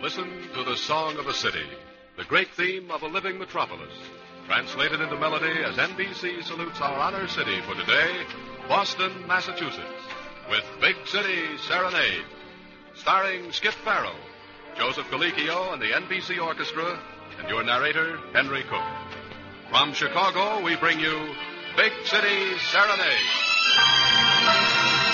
Listen to the Song of a City, the great theme of a living metropolis, translated into melody as NBC salutes our honor city for today, Boston, Massachusetts, with Big City Serenade, starring Skip Farrell, Joseph Colicchio, and the NBC Orchestra, and your narrator, Henry Cook. From Chicago, we bring you Big City Serenade.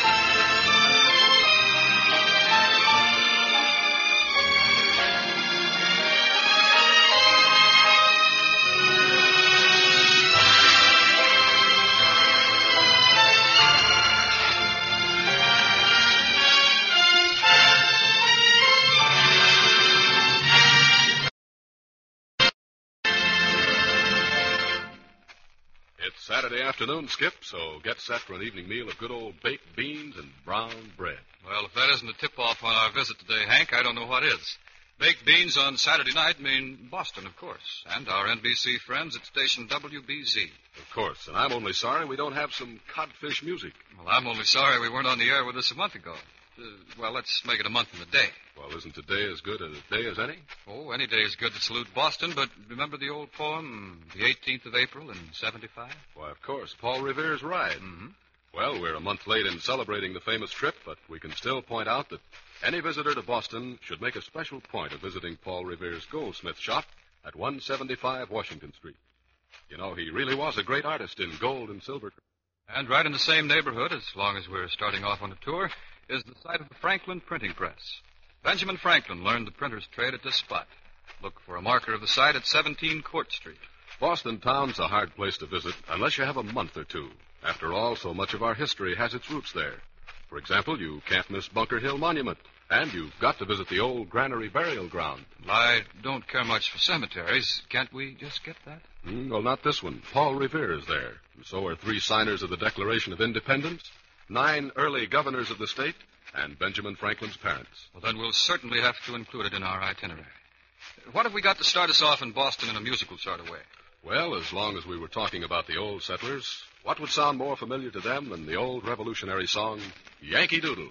Saturday afternoon, Skip, so get set for an evening meal of good old baked beans and brown bread. Well, if that isn't a tip-off on our visit today, Hank, I don't know what is. Baked beans on Saturday night mean Boston, of course, and our NBC friends at station WBZ. Of course, and I'm only sorry we don't have some codfish music. Well, I'm only sorry we weren't on the air with us a month ago. Well, let's make it a month and a day. Well, isn't today as good a day as any? Oh, any day is good to salute Boston, but remember the old poem, the 18th of April in 75? Why, of course, Paul Revere's ride. Mm-hmm. Well, we're a month late in celebrating the famous trip, but we can still point out that any visitor to Boston should make a special point of visiting Paul Revere's goldsmith shop at 175 Washington Street. You know, he really was a great artist in gold and silver. And right in the same neighborhood, as long as we're starting off on a tour, is the site of the Franklin Printing Press. Benjamin Franklin learned the printer's trade at this spot. Look for a marker of the site at 17 Court Street. Boston town's a hard place to visit unless you have a month or two. After all, so much of our history has its roots there. For example, you can't miss Bunker Hill Monument, and you've got to visit the old Granary Burial Ground. I don't care much for cemeteries. Can't we just skip that? Well, not this one. Paul Revere is there. And so are 3 signers of the Declaration of Independence, 9 early governors of the state, and Benjamin Franklin's parents. Well, then we'll certainly have to include it in our itinerary. What have we got to start us off in Boston in a musical sort of way? Well, as long as we were talking about the old settlers, what would sound more familiar to them than the old revolutionary song, Yankee Doodle?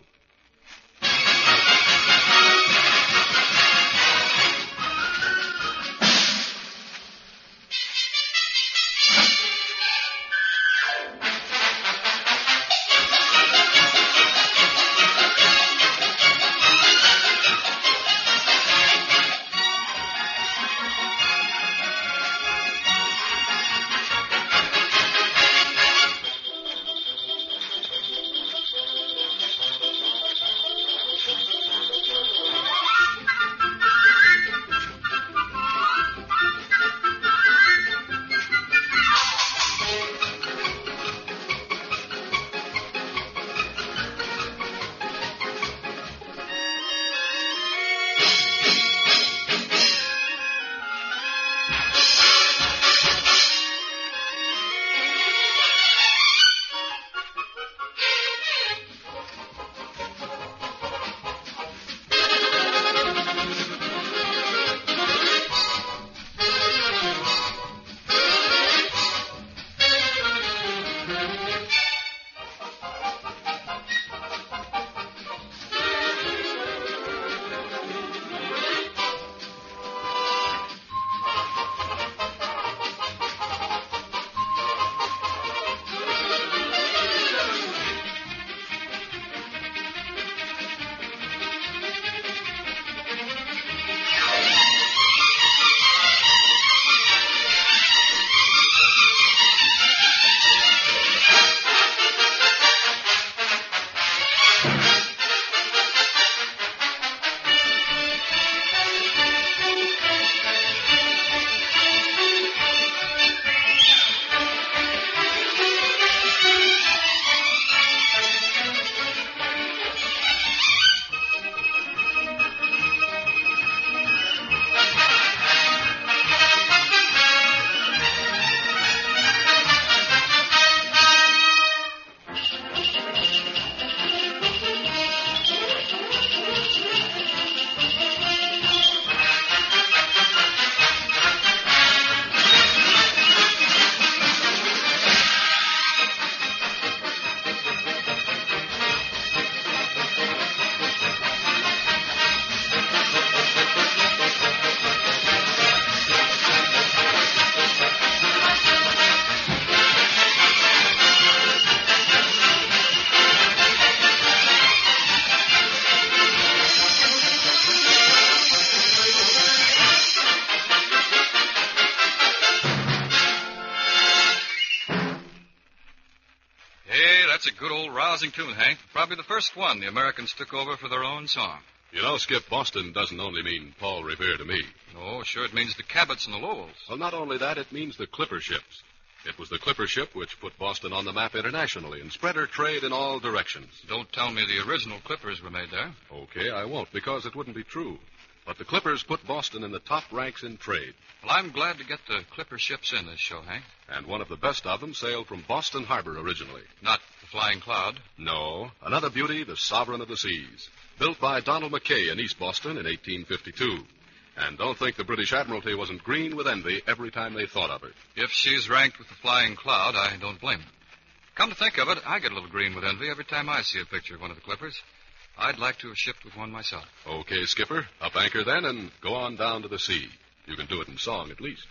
That's a good old rousing tune, Hank. Probably the first one the Americans took over for their own song. You know, Skip, Boston doesn't only mean Paul Revere to me. Oh, sure, it means the Cabots and the Lowells. Well, not only that, it means the clipper ships. It was the clipper ship which put Boston on the map internationally and spread her trade in all directions. Don't tell me the original clippers were made there. Okay, I won't, because it wouldn't be true. But the clippers put Boston in the top ranks in trade. Well, I'm glad to get the clipper ships in this show, Hank. And one of the best of them sailed from Boston Harbor originally. Not the Flying Cloud. No, another beauty, the Sovereign of the Seas, built by Donald Mackay in East Boston in 1852. And don't think the British Admiralty wasn't green with envy every time they thought of her. If she's ranked with the Flying Cloud, I don't blame her. Come to think of it, I get a little green with envy every time I see a picture of one of the clippers. I'd like to have shipped with one myself. Okay, Skipper, up anchor then and go on down to the sea. You can do it in song at least.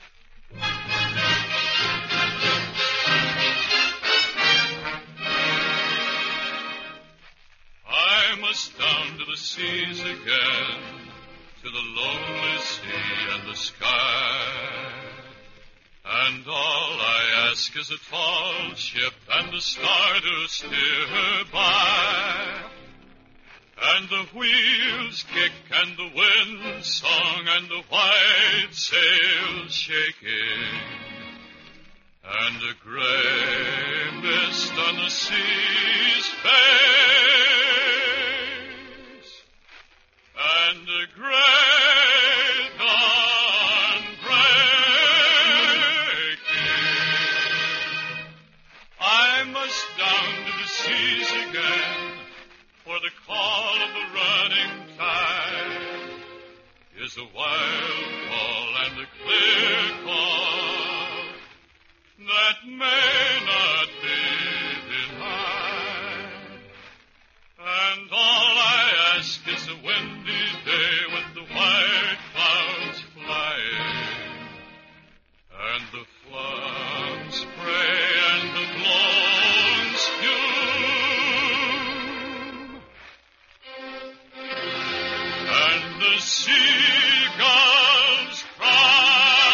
I must down to the seas again, to the lonely sea and the sky. And all I ask is a tall ship and a star to steer her by. And the wheels kick and the wind song and the white sails shaking. And a gray mist on the sea's face. And a gray dawn breaking. I must down to the seas again, for the call of the running tide is a wild call and a clear call that may not be denied. And all I ask is a windy day with the white clouds flying and the flood spray and the blown spume and the seagulls cry.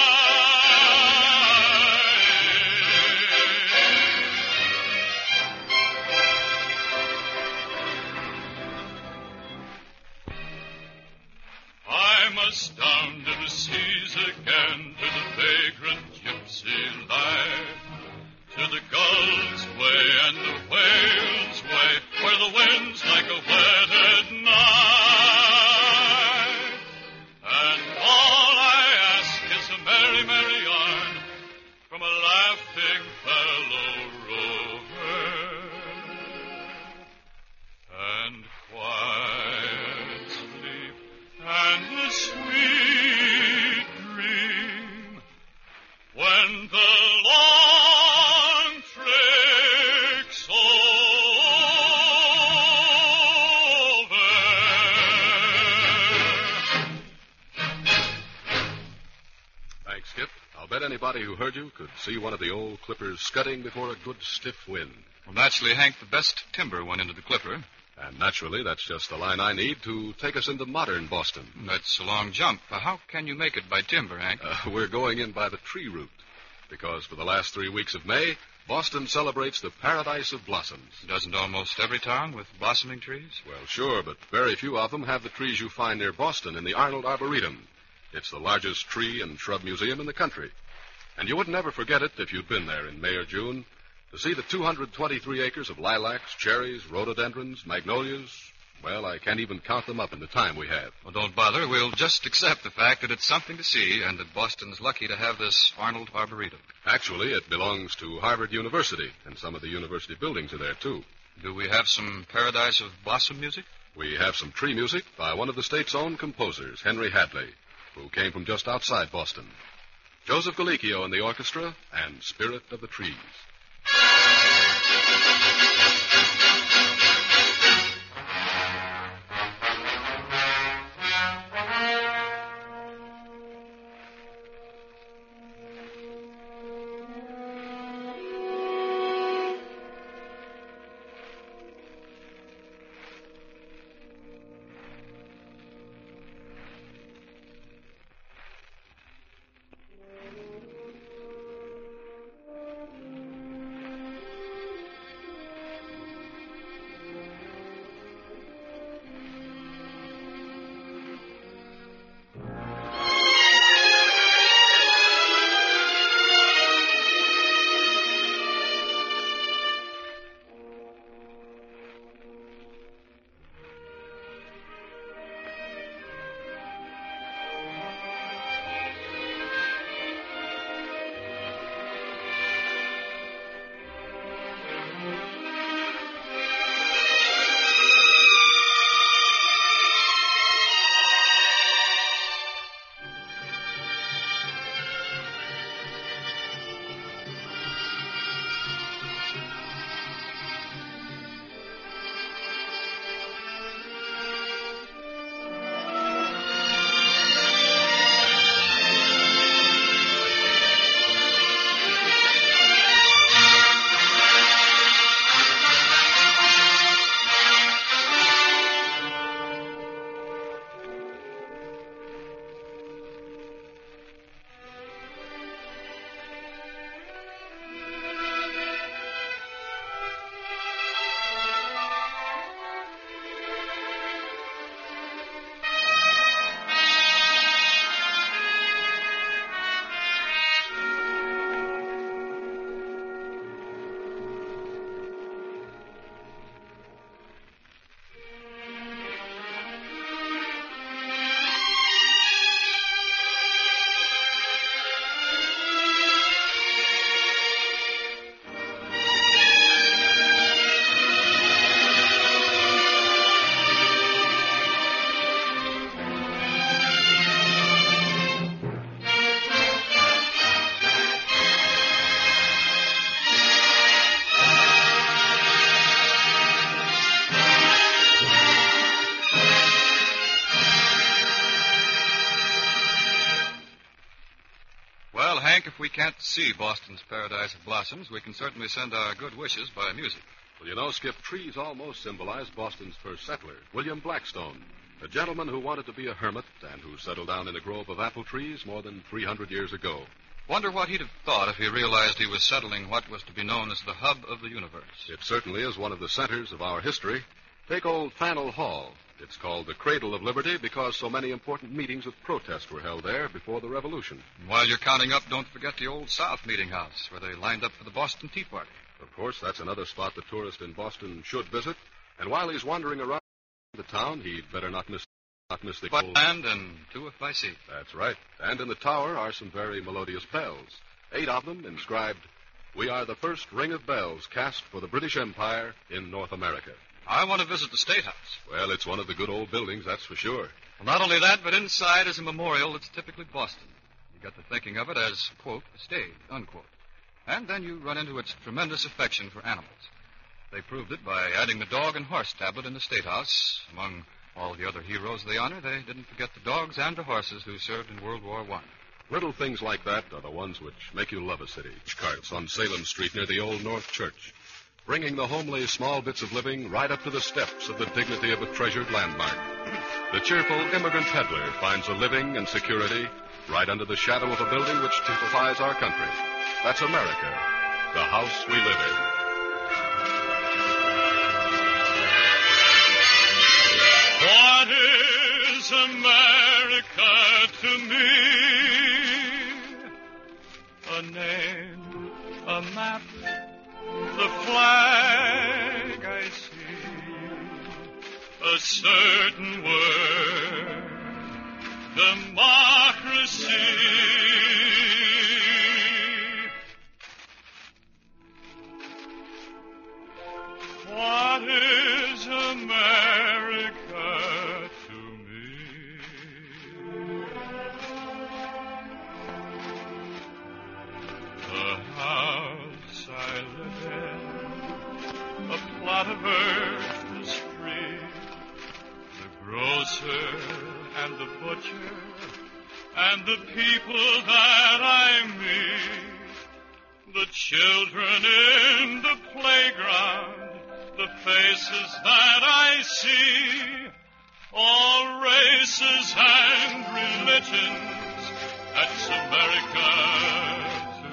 I must down to the seas again, to the vagrant gypsy life, to the gulls' way and the whales' way, where the wind's like a wetted knife. And all I ask is a merry, merry yarn from a laughing fellow rover, and quiet sleep and the sweet dream when the long trick's over. Thanks, Skip. I'll bet anybody who heard you could see one of the old clippers scudding before a good stiff wind. Well, naturally, Hank, the best timber went into the clipper. And naturally, that's just the line I need to take us into modern Boston. That's a long jump. How can you make it by timber, Hank? We're going in by the tree route, because for the last 3 weeks of May, Boston celebrates the paradise of blossoms. Doesn't almost every town with blossoming trees? Well, sure, but very few of them have the trees you find near Boston in the Arnold Arboretum. It's the largest tree and shrub museum in the country. And you wouldn't ever forget it if you'd been there in May or June to see the 223 acres of lilacs, cherries, rhododendrons, magnolias. Well, I can't even count them up in the time we have. Well, don't bother. We'll just accept the fact that it's something to see and that Boston's lucky to have this Arnold Arboretum. Actually, it belongs to Harvard University, and some of the university buildings are there, too. Do we have some paradise of blossom music? We have some tree music by one of the state's own composers, Henry Hadley, who came from just outside Boston. Joseph Galicchio in the orchestra and Spirit of the Trees. Well, Hank, if we can't see Boston's paradise of blossoms, we can certainly send our good wishes by music. Well, you know, Skip, trees almost symbolize Boston's first settler, William Blackstone, a gentleman who wanted to be a hermit and who settled down in a grove of apple trees more than 300 years ago. Wonder what he'd have thought if he realized he was settling what was to be known as the hub of the universe. It certainly is one of the centers of our history. Take old Faneuil Hall. It's called the Cradle of Liberty because so many important meetings of protest were held there before the Revolution. And while you're counting up, don't forget the Old South Meeting House, where they lined up for the Boston Tea Party. Of course, that's another spot the tourist in Boston should visit. And while he's wandering around the town, he'd better not miss the By land and two if by sea. That's right. And in the tower are some very melodious bells. 8 of them inscribed, "We are the first ring of bells cast for the British Empire in North America." I want to visit the State House. Well, it's one of the good old buildings, that's for sure. Well, not only that, but inside is a memorial that's typically Boston. You got to thinking of it as, quote, a stage, unquote. And then you run into its tremendous affection for animals. They proved it by adding the dog and horse tablet in the State House. Among all the other heroes they honor, they didn't forget the dogs and the horses who served in World War I. Little things like that are the ones which make you love a city. Carts on Salem Street near the Old North Church, bringing the homely small bits of living right up to the steps of the dignity of a treasured landmark. The cheerful immigrant peddler finds a living and security right under the shadow of a building which typifies our country. That's America, the house we live in. What is America to me? A name, a map, the flag I see, a certain word, democracy. What is America to me? The house I live in, a plot of earth is free. The grocer and the butcher and the people that I meet. The children in the playground, the faces that I see. All races and religions, that's America to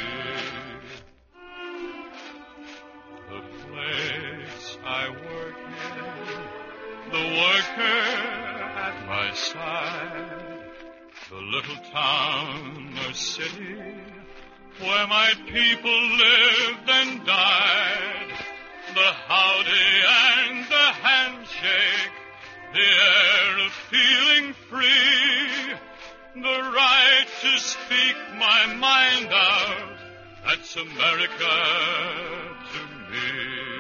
me. The place I work in, the worker at my side, the little town or city where my people lived and died, the howdy and the handshake, the air of feeling free, the right to speak my mind out, that's America to me.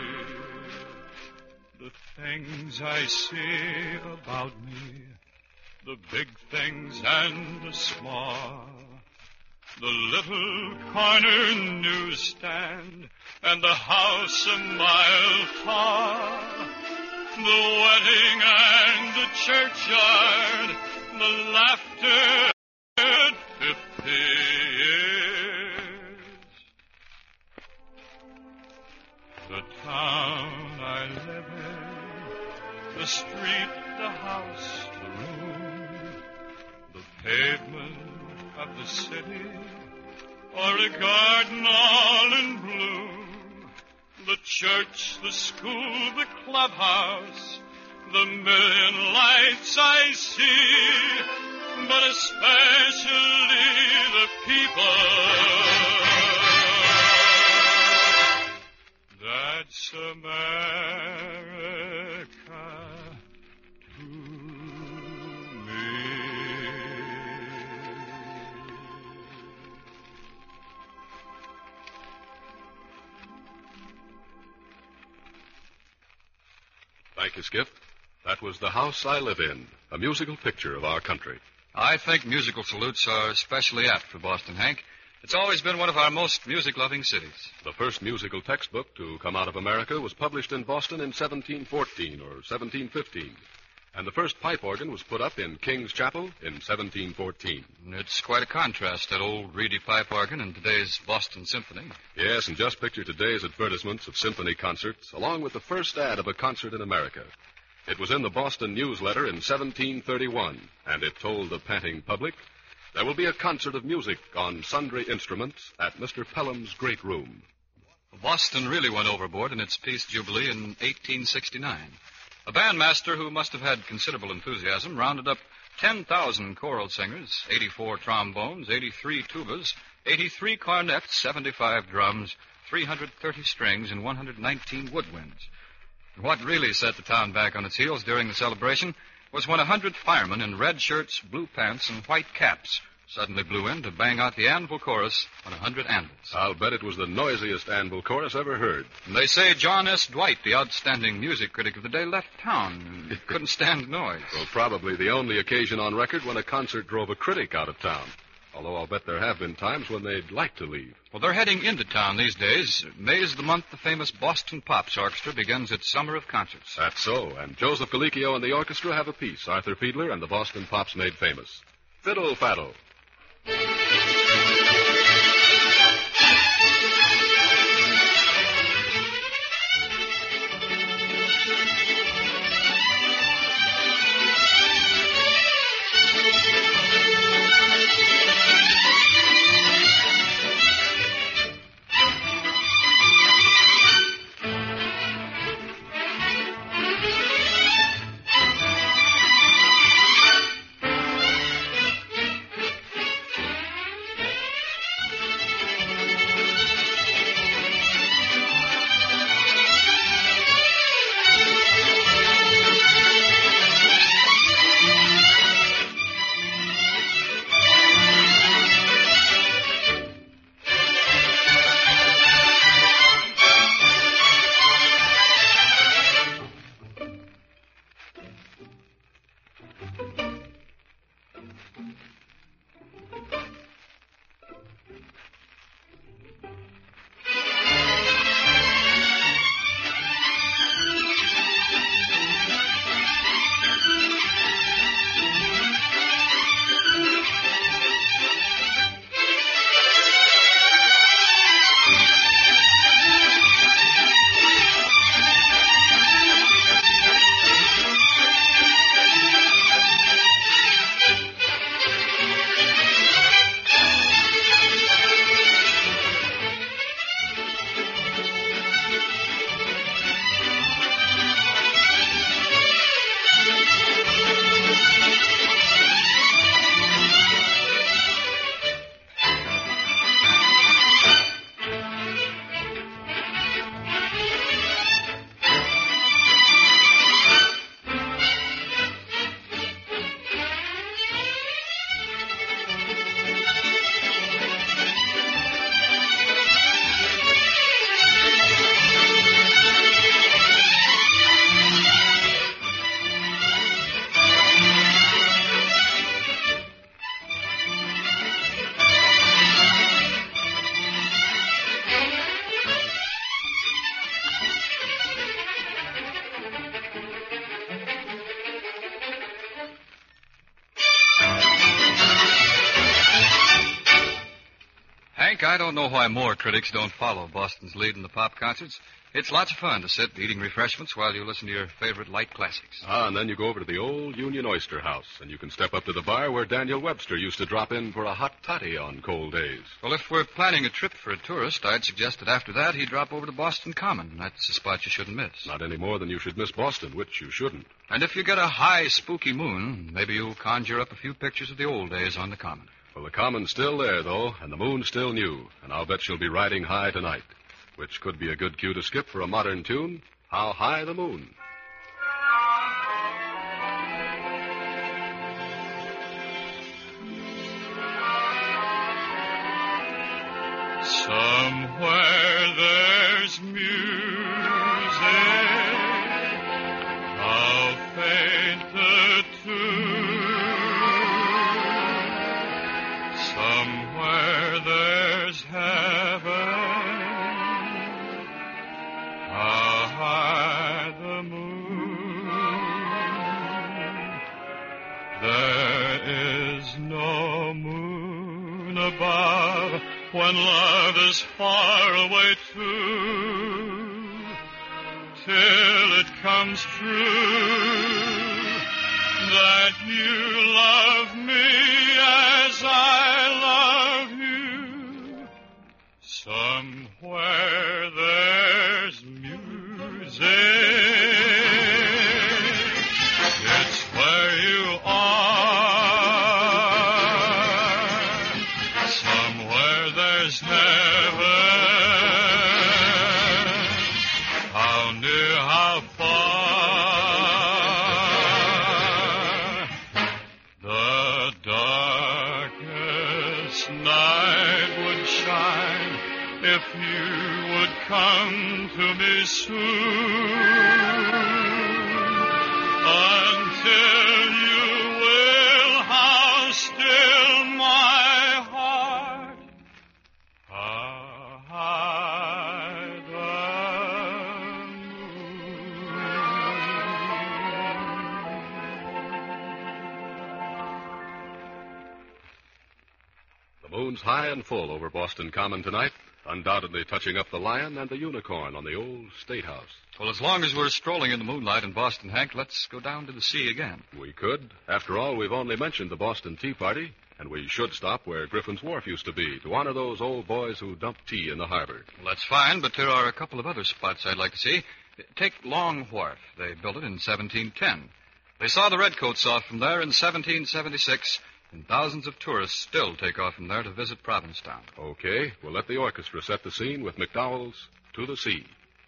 The things I see about me, the big things and the small, the little corner newsstand and the house a mile tall, the wedding and the churchyard, the laughter at 50 years. The town I live in, the street, the house, the room, the pavement of the city, or a garden all in bloom, the church, the school, the clubhouse, the million lights I see, but especially the people. That's America to me. Thank you, Skip. That was The House I Live In, a musical picture of our country. I think musical salutes are especially apt for Boston, Hank. It's always been one of our most music-loving cities. The first musical textbook to come out of America was published in Boston in 1714 or 1715. And the first pipe organ was put up in King's Chapel in 1714. It's quite a contrast, that old reedy pipe organ and today's Boston Symphony. Yes, and just picture today's advertisements of symphony concerts, along with the first ad of a concert in America. It was in the Boston Newsletter in 1731, and it told the panting public, there will be a concert of music on sundry instruments at Mr. Pelham's great room. Boston really went overboard in its Peace Jubilee in 1869. A bandmaster who must have had considerable enthusiasm rounded up 10,000 choral singers, 84 trombones, 83 tubas, 83 cornets, 75 drums, 330 strings, and 119 woodwinds. What really set the town back on its heels during the celebration was when 100 firemen in red shirts, blue pants, and white caps suddenly blew in to bang out the anvil chorus on 100 anvils. I'll bet it was the noisiest anvil chorus ever heard. And they say John S. Dwight, the outstanding music critic of the day, left town and couldn't stand noise. Well, probably the only occasion on record when a concert drove a critic out of town. Although I'll bet there have been times when they'd like to leave. Well, they're heading into town these days. May is the month the famous Boston Pops Orchestra begins its summer of concerts. That's so, and Joseph Galicchio and the orchestra have a piece Arthur Fiedler and the Boston Pops made famous. Fiddle Faddle. I don't know why more critics don't follow Boston's lead in the pop concerts. It's lots of fun to sit eating refreshments while you listen to your favorite light classics. And then you go over to the old Union Oyster House, and you can step up to the bar where Daniel Webster used to drop in for a hot toddy on cold days. Well, if we're planning a trip for a tourist, I'd suggest that after that he drop over to Boston Common. That's a spot you shouldn't miss. Not any more than you should miss Boston, which you shouldn't. And if you get a high, spooky moon, maybe you'll conjure up a few pictures of the old days on the Common. Well, the Common's still there, though, and the moon's still new, and I'll bet she'll be riding high tonight, which could be a good cue to skip for a modern tune, How High the Moon. Somewhere there's music, how faint the tune. Somewhere there's heaven, how high the moon. is no moon above when love is far away too, till it comes true that you love me as I love you. Somewhere there's music. It's where you are. Somewhere there's heaven. How near, how far. The darkest night would shine if you would come to me soon. Until you will, how still my heart, how high the moon. The moon's high and full over Boston Common tonight, undoubtedly touching up the lion and the unicorn on the old State House. Well, as long as we're strolling in the moonlight in Boston, Hank, let's go down to the sea again. We could. After all, we've only mentioned the Boston Tea Party, and we should stop where Griffin's Wharf used to be to honor those old boys who dumped tea in the harbor. Well, that's fine, but there are a couple of other spots I'd like to see. Take Long Wharf. They built it in 1710. They saw the Redcoats off from there in 1776, and thousands of tourists still take off from there to visit Provincetown. Okay, we'll let the orchestra set the scene with McDowell's To the Sea.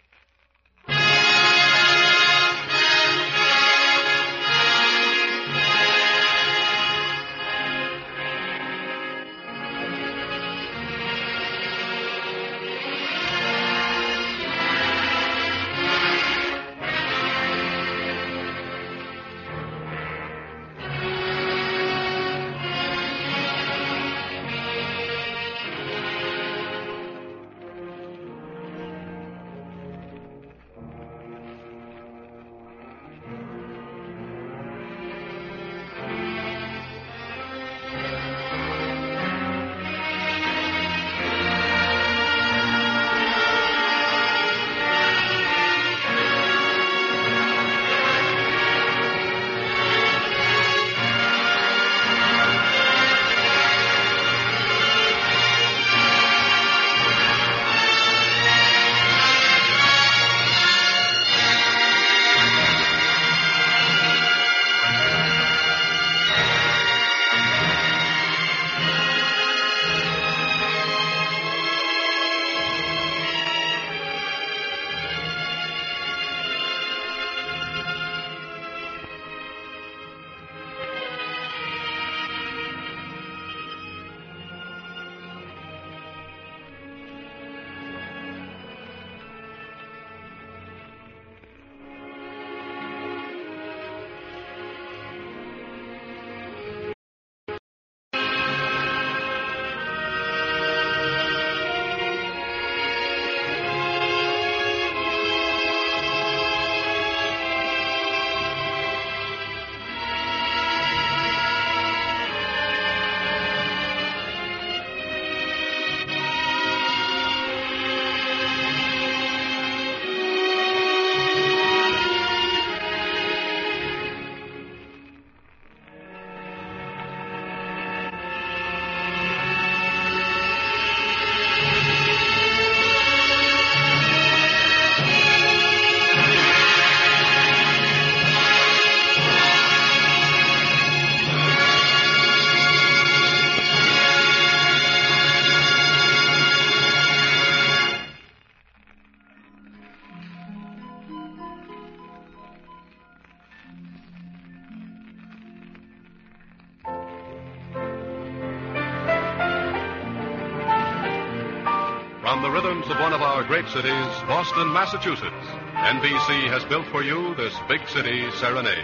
From the rhythms of one of our great cities, Boston, Massachusetts, NBC has built for you this big city serenade.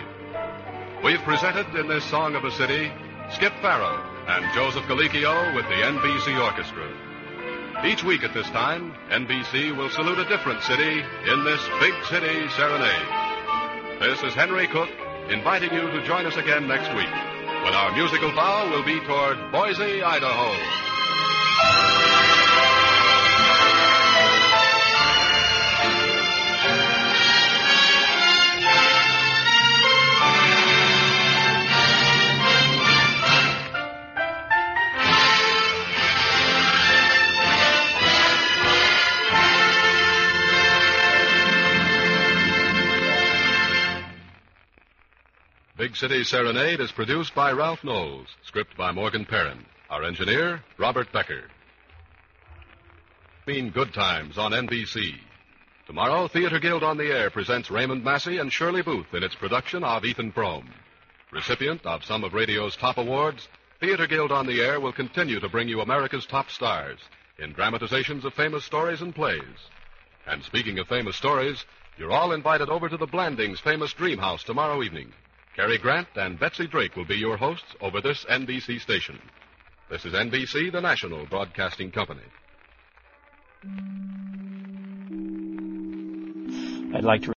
We've presented in this song of a city Skip Farrow and Joseph Galicchio with the NBC Orchestra. Each week at this time, NBC will salute a different city in this big city serenade. This is Henry Cook inviting you to join us again next week. when our musical bow will be toward Boise, Idaho. Big City Serenade is produced by Ralph Knowles, script by Morgan Perrin. Our engineer, Robert Becker. Good Times on NBC. Tomorrow, Theater Guild on the Air presents Raymond Massey and Shirley Booth in its production of Ethan Frome. Recipient of some of radio's top awards, Theater Guild on the Air will continue to bring you America's top stars in dramatizations of famous stories and plays. And speaking of famous stories, you're all invited over to the Blandings' famous Dream House tomorrow evening. Cary Grant and Betsy Drake will be your hosts over this NBC station. This is NBC, the national broadcasting company. I'd like to